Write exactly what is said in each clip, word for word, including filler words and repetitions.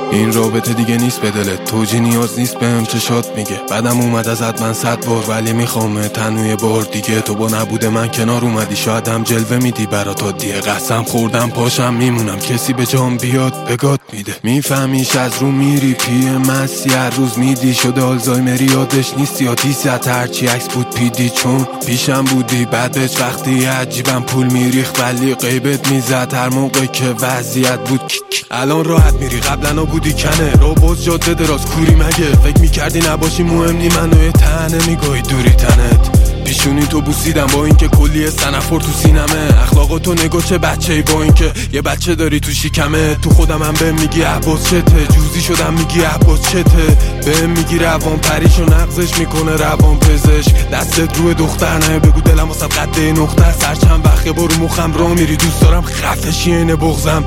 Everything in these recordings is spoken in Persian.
این رابطه دیگه نیست به دلت، توجی نیاز نیست بهم چشات میگه. بعدم اومد ازت من صد بار ولی میخوام تنوی بار دیگه. تو با نبود من کنار اومدی، شاید هم جلوه میدی برات عادیه. قسم خوردم پاشم میمونم، کسی به جام بیاد بگات میده. میفهمیش از رو میری پی مسی، هر روز میدی شده آلزایمری، یادش نیست یا تیست هرچی عکس بود پیدی. چون پیشم بودی بعدش وقتی عجیبم پول میریخت ولی غیبت میزد هر موقع که وضعیت بود کیک. الان راحت میری قبلا بودی کنه رو باز جاده دراز کوری مگه. فکر میکردی نباشی مهم نی منو تنه میگوی دوری تنت. پیشونی تو بوسیدم با اینکه کلی سنفر تو سینمه. اخلاقاتو نگاه چه بچه‌ای با اینکه یه بچه داری تو شکمه. تو خودم هم بهم میگی عباس چته، جوزی شدم میگی عباس چته. بهم میگی روان پریشو نقضش میکنه روان پزشک. دستت روی دختر نه بگو دلم واسه قده نقطه. سر چند وقت یه بار مخم را میری دوست دارم خفشی اینه بغزم.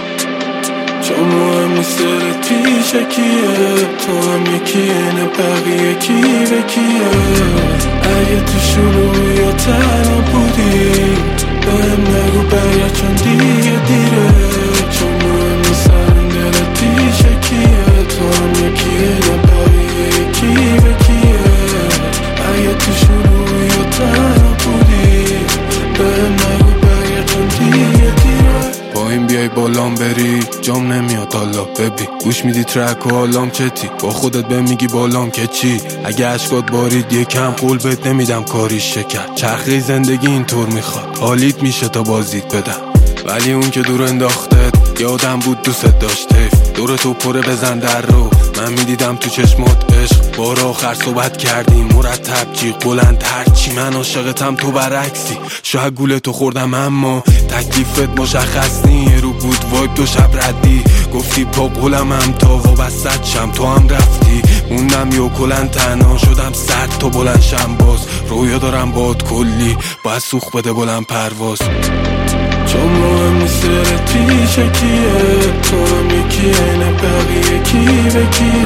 چون مهم نیست دلت پیش کیه، تو هم یکی اینه بقیه کی به کیه. اگه تو شروع یا تنها بودی بهم نگو برگرد چون دیگه دیره. چون مهم نیست دلت پیش کیه، تو هم یکی اینه بقیه کی به کیه. اگه تو شروع یا تنها بودی بهم نگو برگرد چون دیگه دیره. با این بیای بالام بری جام نمیاد حالا ببین. گوش میدی ترک و حالام چتی، با خودت به میگی بالام که چی. اگه عشقات بارید یکم قول بهت نمیدم کاریش شکر. چرخی زندگی اینطور میخواد، حالیت میشه تا بازیت بدم. ولی اون که دور انداختت یادم بود دوست داشت حیف. دور تو پره بزن در رو، من میدیدم تو چشمات عشق. بار آخر صحبت کردیم مرتب جیغ بلند هرچی من عاشقتم تو برعکسی. شاید گوله تو خوردم اما تکلیفت مشخص نی. رو بود وایب دو شب ردی گفتی پا قولم هم تا وابستت شم. تو هم رفتی موندم یا کلن تنها شدم سرد تو بلند شم. باز رویا دارم باد کلی باید سوخ بده بلند پرواز. چون مهم نیست دلت پیش کیه، تو هم یکی اینه بقیه کی به کیه.